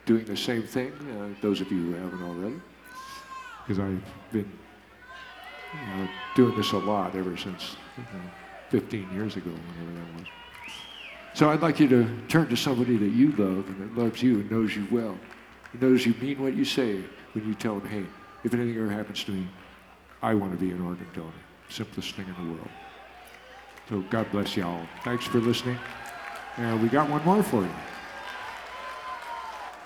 doing the same thing, those of you who haven't already, because I've been doing this a lot ever since 15 years ago, whenever that was. So I'd like you to turn to somebody that you love and that loves you and knows you well. He knows you mean what you say when you tell him, hey, if anything ever happens to me, I want to be an organ donor. Simplest thing in the world. So God bless y'all. Thanks for listening. And we got one more for you.